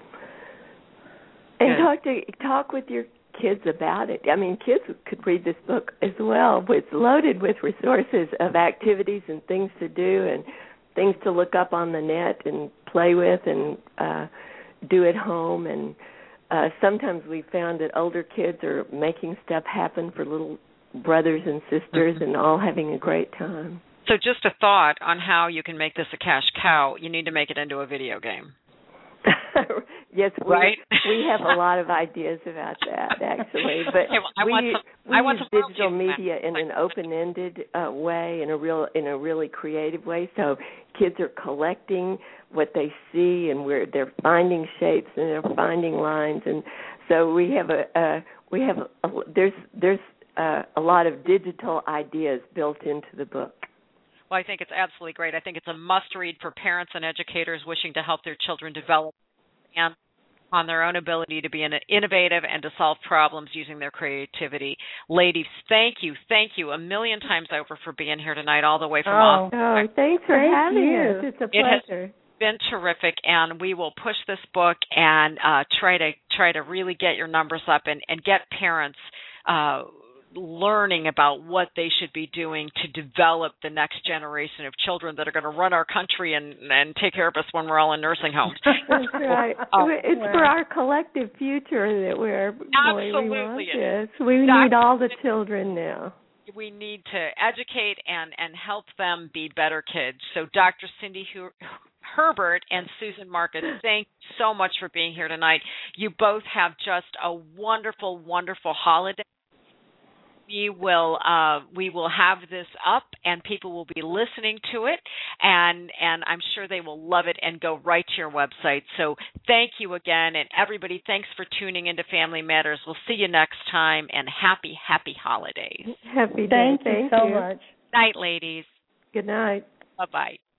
And talk to talk with your kids about it. I mean, kids could read this book as well. It's loaded with resources of activities and things to do and things to look up on the net and play with and uh, do at home. And Uh, sometimes we found that older kids are making stuff happen for little brothers and sisters and all having a great time. So just a thought on how you can make this a cash cow. You need to make it into a video game. Yes, we, right? we have a lot of ideas about that, actually. But okay, well, I we, want some, we I want use some digital media in an open-ended uh, way, in a real, in a really creative way. So kids are collecting what they see, and we're they're finding shapes and they're finding lines, and so we have a uh, we have a, a, there's there's uh, a lot of digital ideas built into the book. Well, I think it's absolutely great. I think it's a must-read for parents and educators wishing to help their children develop and on their own ability to be innovative and to solve problems using their creativity. Ladies, thank you, thank you a million times over for being here tonight, all the way from oh, Austin. Oh, thanks for thank having you. us. It's a pleasure. It has been terrific, and we will push this book and uh, try to try to really get your numbers up and, and get parents uh, learning about what they should be doing to develop the next generation of children that are going to run our country and, and take care of us when we're all in nursing homes. That's right. Oh, it's wow. for our collective future that we're Absolutely. we want this. We Doctor need all the children now. We need to educate and, and help them be better kids. So Doctor Cindy Herbert and Susan Marcus, thank you so much for being here tonight. You both have just a wonderful, wonderful holiday. We will uh, we will have this up, and people will be listening to it, and and I'm sure they will love it and go right to your website. So thank you again, and everybody, thanks for tuning into Family Matters. We'll see you next time, and happy, happy holidays. Happy day. Thank you Thank so you. much. Night, ladies. Good night. Bye-bye.